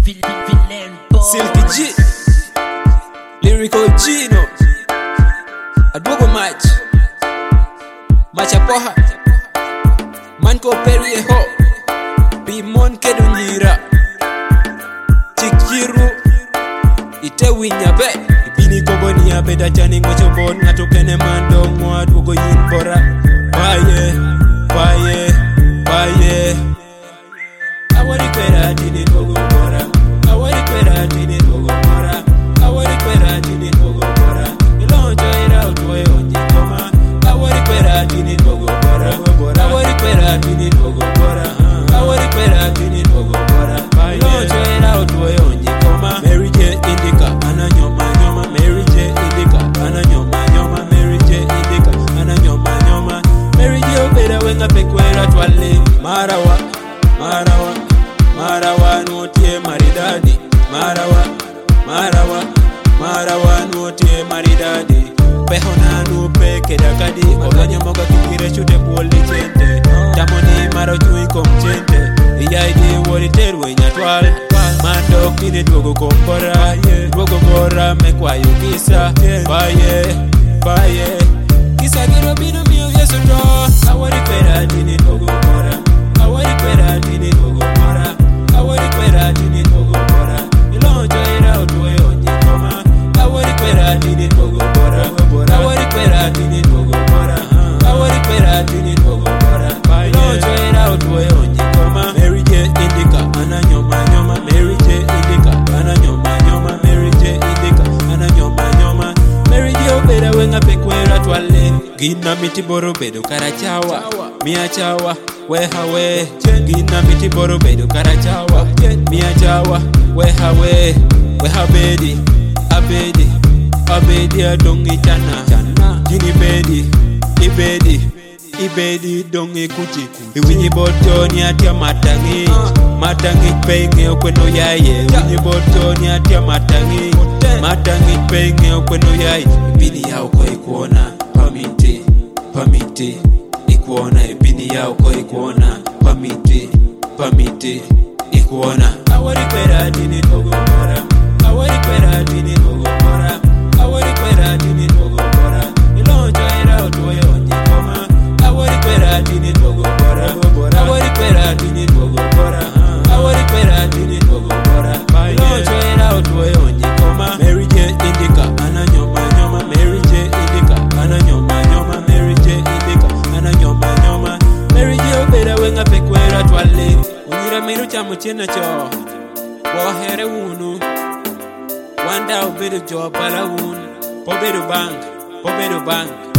Silky G, Lyrical Gino, Adogo Match, Machapoha, Manko Perieho, Pimon Kedunjira, Chikiru, Itewinya Be, Ibini Kobonia Beda Chani Mochobon, Natukene Mando, Moa Dugo Yinbora, Baye, Awari Kwera Dini Togo Bora, Awari Kwera Dini Togo Bora, Awari Kwera Dini Togo Bora, Ilonjo Ira Utoe Onjikoma, Awari Kwera Dini Togo Bora, Awari Kwera Dini Togo Bora, Awari Kwera Dini Togo Bora, Ilonjo Ira Utoe Onjikoma, Mary J Indica, Ananyoma Nyoma, Mary J Indica, Ananyoma Nyoma, Mary J Indica, Ananyoma Nyoma, Mary J Obeda Wenga Pekwera Twale, Marawa nuotie maridadi, Marawa nuotie maridadi, Pehona nupe kedakadi, Olanya moga kikire chute puoli chente, Tamoni maro chui komchente, Iyaidi wori terwe nyatwal, Mando kine dwogo kompora, Dwogo bora mekwa yukisa, Baye, Kisa giro bino miyo yesu to, Awari kwera dini dwogo bora, Awari kwera dini dwogo bora, Awari kwera dini dwogo bora, Ilonjo ira utuwe onjikoma, Awari kwera dini dwogo bora, Awari kwera dini dwogo bora, Awari kwera dini dwogo bora, Ilonjo ira utuwe onjikoma, Mary J Indica, Ananyoma Nyoma, Mary J Indica, Ananyoma Nyoma, Mary J Indica, Ananyoma Nyoma, Mary J Obeda Wenga Pekwera Twale, Gina miti boro bedo karachawa, Mia chawa, Wehawe, Gina miti boro bedo karachawa, Mia chawa, Wehawe, Abedi adongi chana, Gini Ibedi dongi kuchi, Iwinyi botoni atia matangi penge okweno yaye, Iwinyi botoni atia matangi penge okweno yaye, Ibini yao kwa ikuona, Pamiti, ikuona, Ibini yao kwa ikuona, Pamiti, ikuona, Awari kwera dini togo bora, Awari kwera dini togo bora, Awari kwera dini togo bora, Ilonjo ira utuwe onjikoma, Awari kwera dini togo bora, Awari kwera dini togo bora, Awari kwera dini togo bora, Ilonjo ira utuwe onjikoma, Mary J Indica, Ananyoma Nyoma, Mary J Indica, Ananyoma Nyoma, Mary J Indica, Ananyoma Nyoma, Mary J Obeda Wenga Pekwera Twale, Unyira miru chamu chena cho, Wohere wunu, Wanda obedo jo pala wun, Pobedo bank,